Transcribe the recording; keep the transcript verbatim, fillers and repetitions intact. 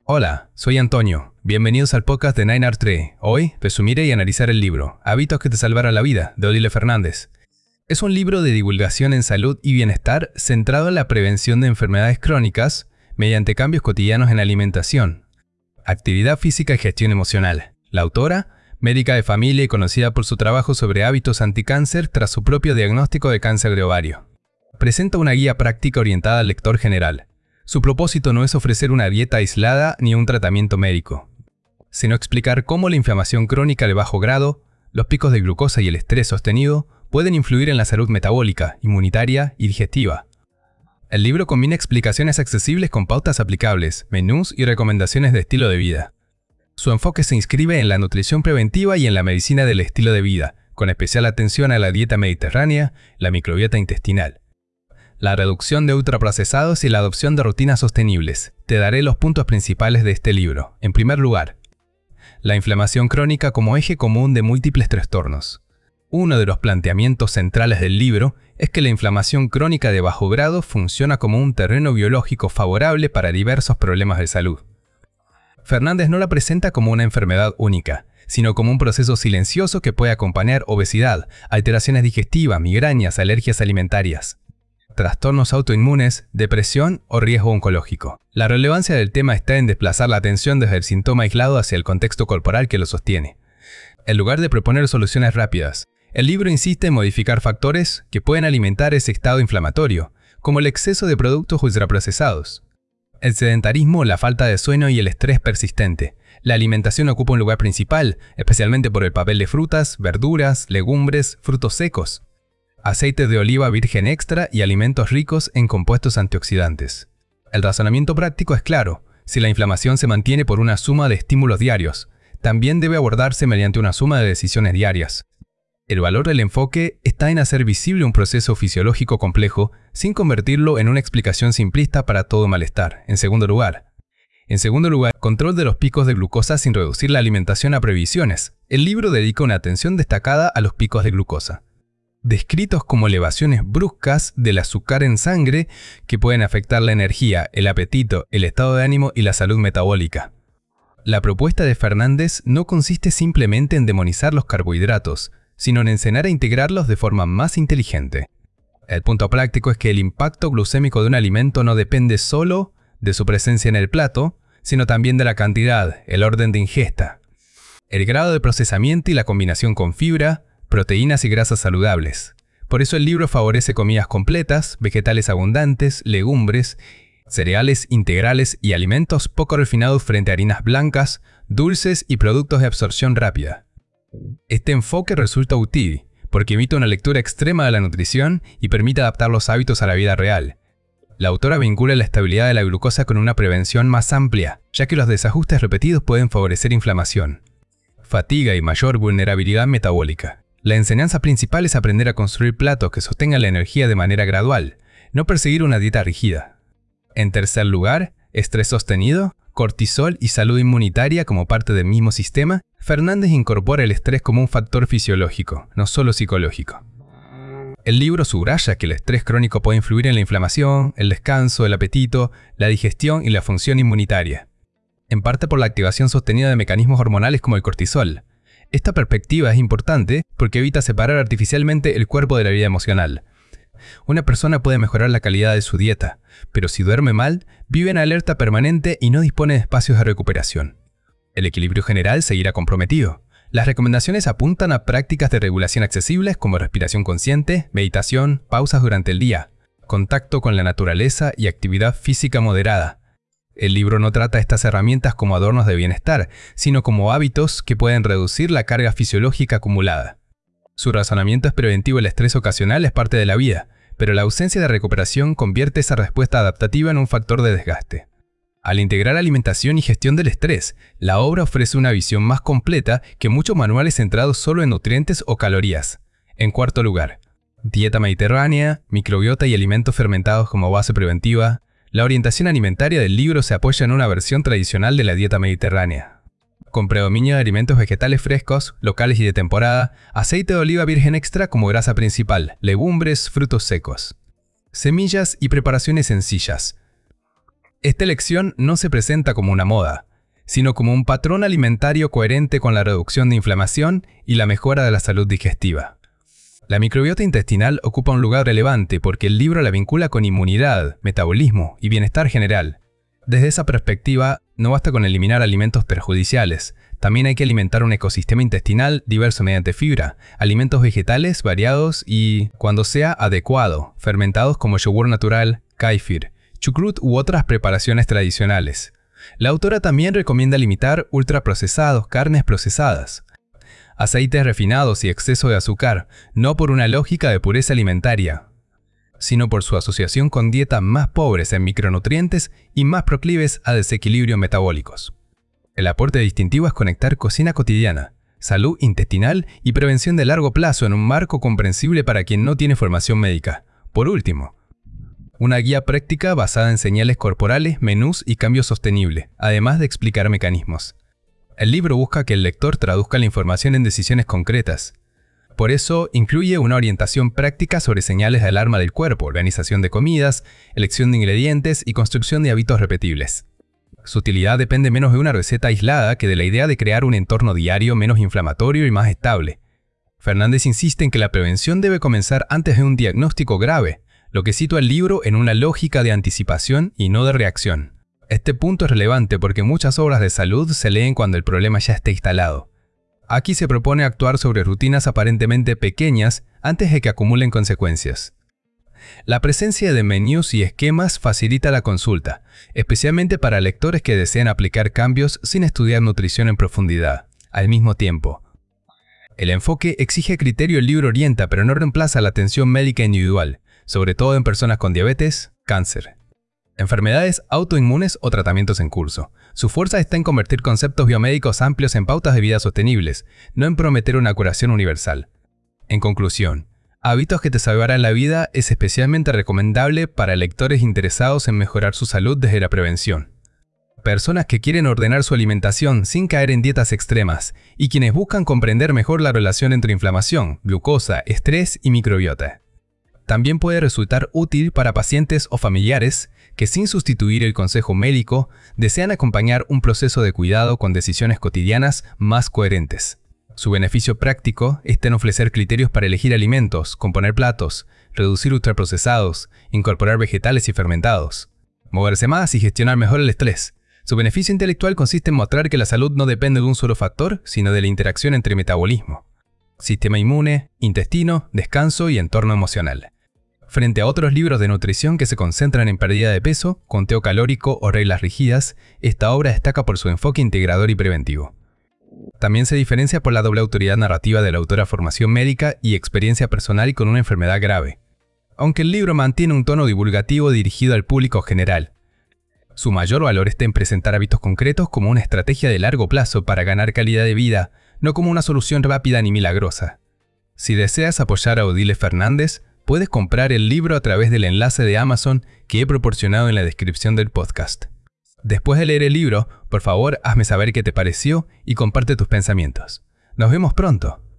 Hola, soy Antonio. Bienvenidos al podcast de Nine Art Tree. Hoy, resumiré y analizar el libro Hábitos que te salvarán la vida, de Odile Fernández. Es un libro de divulgación en salud y bienestar centrado en la prevención de enfermedades crónicas mediante cambios cotidianos en la alimentación, actividad física y gestión emocional. La autora, médica de familia y conocida por su trabajo sobre hábitos anticáncer tras su propio diagnóstico de cáncer de ovario. Presenta una guía práctica orientada al lector general. Su propósito no es ofrecer una dieta aislada ni un tratamiento médico, sino explicar cómo la inflamación crónica de bajo grado, los picos de glucosa y el estrés sostenido pueden influir en la salud metabólica, inmunitaria y digestiva. El libro combina explicaciones accesibles con pautas aplicables, menús y recomendaciones de estilo de vida. Su enfoque se inscribe en la nutrición preventiva y en la medicina del estilo de vida, con especial atención a la dieta mediterránea, la microbiota intestinal, la reducción de ultraprocesados y la adopción de rutinas sostenibles. Te daré los puntos principales de este libro. En primer lugar, la inflamación crónica como eje común de múltiples trastornos. Uno de los planteamientos centrales del libro es que la inflamación crónica de bajo grado funciona como un terreno biológico favorable para diversos problemas de salud. Fernández no la presenta como una enfermedad única, sino como un proceso silencioso que puede acompañar obesidad, alteraciones digestivas, migrañas, alergias alimentarias, trastornos autoinmunes, depresión o riesgo oncológico. La relevancia del tema está en desplazar la atención desde el síntoma aislado hacia el contexto corporal que lo sostiene. En lugar de proponer soluciones rápidas, el libro insiste en modificar factores que pueden alimentar ese estado inflamatorio, como el exceso de productos ultraprocesados, el sedentarismo, la falta de sueño y el estrés persistente. La alimentación ocupa un lugar principal, especialmente por el papel de frutas, verduras, legumbres, frutos secos, aceite de oliva virgen extra y alimentos ricos en compuestos antioxidantes. El razonamiento práctico es claro: si la inflamación se mantiene por una suma de estímulos diarios, también debe abordarse mediante una suma de decisiones diarias. El valor del enfoque está en hacer visible un proceso fisiológico complejo sin convertirlo en una explicación simplista para todo malestar. En segundo lugar, En segundo lugar, control de los picos de glucosa sin reducir la alimentación a previsiones. El libro dedica una atención destacada a los picos de glucosa, descritos como elevaciones bruscas del azúcar en sangre que pueden afectar la energía, el apetito, el estado de ánimo y la salud metabólica. La propuesta de Fernández no consiste simplemente en demonizar los carbohidratos, sino en enseñar a integrarlos de forma más inteligente. El punto práctico es que el impacto glucémico de un alimento no depende solo de su presencia en el plato, sino también de la cantidad, el orden de ingesta, el grado de procesamiento y la combinación con fibra, proteínas y grasas saludables. Por eso el libro favorece comidas completas, vegetales abundantes, legumbres, cereales integrales y alimentos poco refinados frente a harinas blancas, dulces y productos de absorción rápida. Este enfoque resulta útil porque evita una lectura extrema de la nutrición y permite adaptar los hábitos a la vida real. La autora vincula la estabilidad de la glucosa con una prevención más amplia, ya que los desajustes repetidos pueden favorecer inflamación, fatiga y mayor vulnerabilidad metabólica. La enseñanza principal es aprender a construir platos que sostengan la energía de manera gradual, no perseguir una dieta rígida. En tercer lugar, estrés sostenido, cortisol y salud inmunitaria como parte del mismo sistema. Fernández incorpora el estrés como un factor fisiológico, no solo psicológico. El libro subraya que el estrés crónico puede influir en la inflamación, el descanso, el apetito, la digestión y la función inmunitaria, en parte por la activación sostenida de mecanismos hormonales como el cortisol. Esta perspectiva es importante porque evita separar artificialmente el cuerpo de la vida emocional. Una persona puede mejorar la calidad de su dieta, pero si duerme mal, vive en alerta permanente y no dispone de espacios de recuperación. El equilibrio general seguirá comprometido. Las recomendaciones apuntan a prácticas de regulación accesibles como respiración consciente, meditación, pausas durante el día, contacto con la naturaleza y actividad física moderada. El libro no trata estas herramientas como adornos de bienestar, sino como hábitos que pueden reducir la carga fisiológica acumulada. Su razonamiento es preventivo: el estrés ocasional es parte de la vida, pero la ausencia de recuperación convierte esa respuesta adaptativa en un factor de desgaste. Al integrar alimentación y gestión del estrés, la obra ofrece una visión más completa que muchos manuales centrados solo en nutrientes o calorías. En cuarto lugar, dieta mediterránea, microbiota y alimentos fermentados como base preventiva. La orientación alimentaria del libro se apoya en una versión tradicional de la dieta mediterránea, con predominio de alimentos vegetales frescos, locales y de temporada, aceite de oliva virgen extra como grasa principal, legumbres, frutos secos, semillas y preparaciones sencillas. Esta elección no se presenta como una moda, sino como un patrón alimentario coherente con la reducción de inflamación y la mejora de la salud digestiva. La microbiota intestinal ocupa un lugar relevante porque el libro la vincula con inmunidad, metabolismo y bienestar general. Desde esa perspectiva, no basta con eliminar alimentos perjudiciales, también hay que alimentar un ecosistema intestinal diverso mediante fibra, alimentos vegetales variados y, cuando sea adecuado, fermentados como yogur natural, kéfir, chucrut u otras preparaciones tradicionales. La autora también recomienda limitar ultraprocesados, carnes procesadas, aceites refinados y exceso de azúcar, no por una lógica de pureza alimentaria, sino por su asociación con dietas más pobres en micronutrientes y más proclives a desequilibrios metabólicos. El aporte distintivo es conectar cocina cotidiana, salud intestinal y prevención de largo plazo en un marco comprensible para quien no tiene formación médica. Por último, una guía práctica basada en señales corporales, menús y cambio sostenible, además de explicar mecanismos. El libro busca que el lector traduzca la información en decisiones concretas. Por eso, incluye una orientación práctica sobre señales de alarma del cuerpo, organización de comidas, elección de ingredientes y construcción de hábitos repetibles. Su utilidad depende menos de una receta aislada que de la idea de crear un entorno diario menos inflamatorio y más estable. Fernández insiste en que la prevención debe comenzar antes de un diagnóstico grave, lo que sitúa el libro en una lógica de anticipación y no de reacción. Este punto es relevante porque muchas obras de salud se leen cuando el problema ya está instalado. Aquí se propone actuar sobre rutinas aparentemente pequeñas antes de que acumulen consecuencias. La presencia de menús y esquemas facilita la consulta, especialmente para lectores que desean aplicar cambios sin estudiar nutrición en profundidad. Al mismo tiempo, el enfoque exige criterio. El libro orienta, pero no reemplaza la atención médica individual, sobre todo en personas con diabetes, cáncer, enfermedades autoinmunes o tratamientos en curso. Su fuerza está en convertir conceptos biomédicos amplios en pautas de vida sostenibles, no en prometer una curación universal. En conclusión, Hábitos que te salvarán la vida es especialmente recomendable para lectores interesados en mejorar su salud desde la prevención. Personas que quieren ordenar su alimentación sin caer en dietas extremas y quienes buscan comprender mejor la relación entre inflamación, glucosa, estrés y microbiota. También puede resultar útil para pacientes o familiares que, sin sustituir el consejo médico, desean acompañar un proceso de cuidado con decisiones cotidianas más coherentes. Su beneficio práctico está en ofrecer criterios para elegir alimentos, componer platos, reducir ultraprocesados, incorporar vegetales y fermentados, moverse más y gestionar mejor el estrés. Su beneficio intelectual consiste en mostrar que la salud no depende de un solo factor, sino de la interacción entre metabolismo, sistema inmune, intestino, descanso y entorno emocional. Frente a otros libros de nutrición que se concentran en pérdida de peso, conteo calórico o reglas rígidas, esta obra destaca por su enfoque integrador y preventivo. También se diferencia por la doble autoridad narrativa de la autora, formación médica y experiencia personal con una enfermedad grave, aunque el libro mantiene un tono divulgativo dirigido al público general. Su mayor valor está en presentar hábitos concretos como una estrategia de largo plazo para ganar calidad de vida, no como una solución rápida ni milagrosa. Si deseas apoyar a Odile Fernández, puedes comprar el libro a través del enlace de Amazon que he proporcionado en la descripción del podcast. Después de leer el libro, por favor, hazme saber qué te pareció y comparte tus pensamientos. Nos vemos pronto.